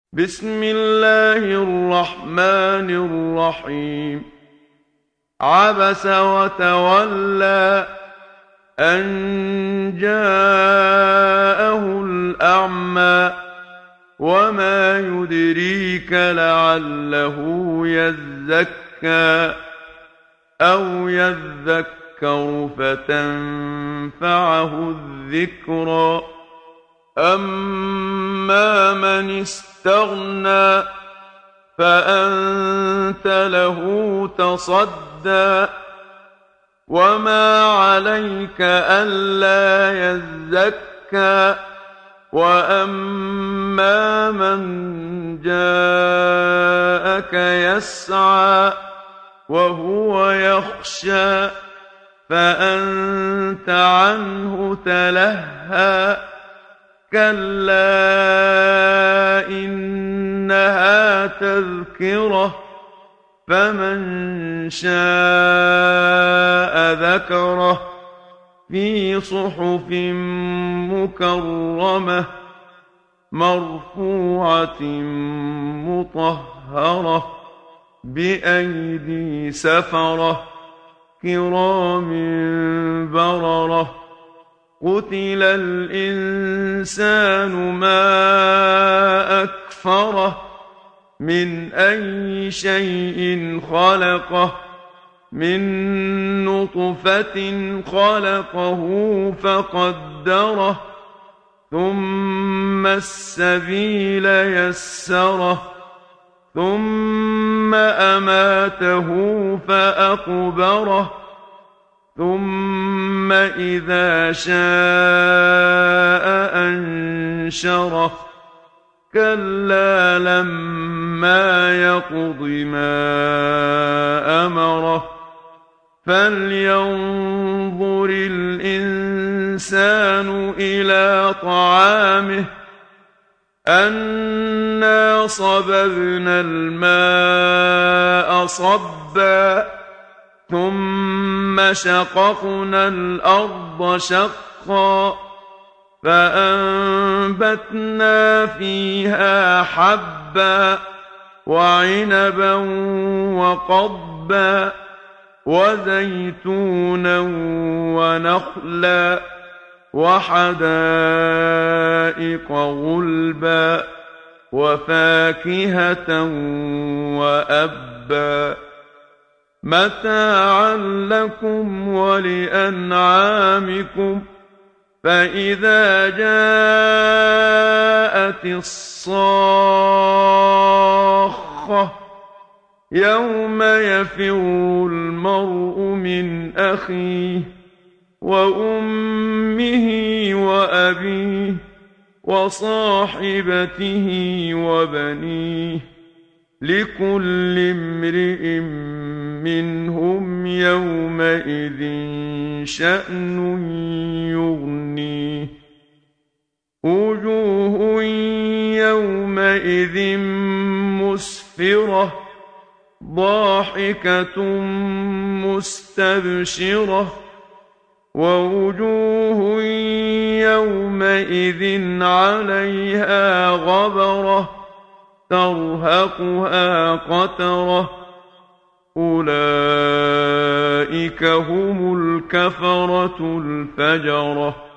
بسم الله الرحمن الرحيم. عبس وتولى أن جاءه الأعمى وما يدريك لعله يزكى أو يذكر فتنفعه الذكرى. أما من استغنى فأنت له تصدى وما عليك ألا يزكى. وأما من جاءك يسعى وهو يخشى فأنت عنه تلهى. كلا إنها تذكرة فمن شاء ذكره في صحف مكرمة مرفوعة مطهرة بأيدي سفرة كرام بررة. قتل الإنسان ما أكفره من أي شيء خلقه من نطفة خلقه فقدره ثم السبيل يسره ثم أماته فأقبره ثم إذا شاء أنشره. كلا لما يقض ما أمره فلينظر الإنسان إلى طعامه أنا صببنا الماء صبا ثم شققنا الأرض شقا فأنبتنا فيها حبا وعنبا وقضبا وزيتونا ونخلا وحدائق غلبا وفاكهة وأبا متاعا لكم ولأنعامكم. فإذا جاءت الصاخة يوم يفر المرء من أخيه وأمه وأبيه وصاحبته وبنيه لكل امرئ منهم يومئذ شأن يغنيه. وجوه يومئذ مسفرة ضاحكة مستبشرة ووجوه يومئذ عليها غبرة ترهقها قترة أولئك هم الكفرة الفجرة.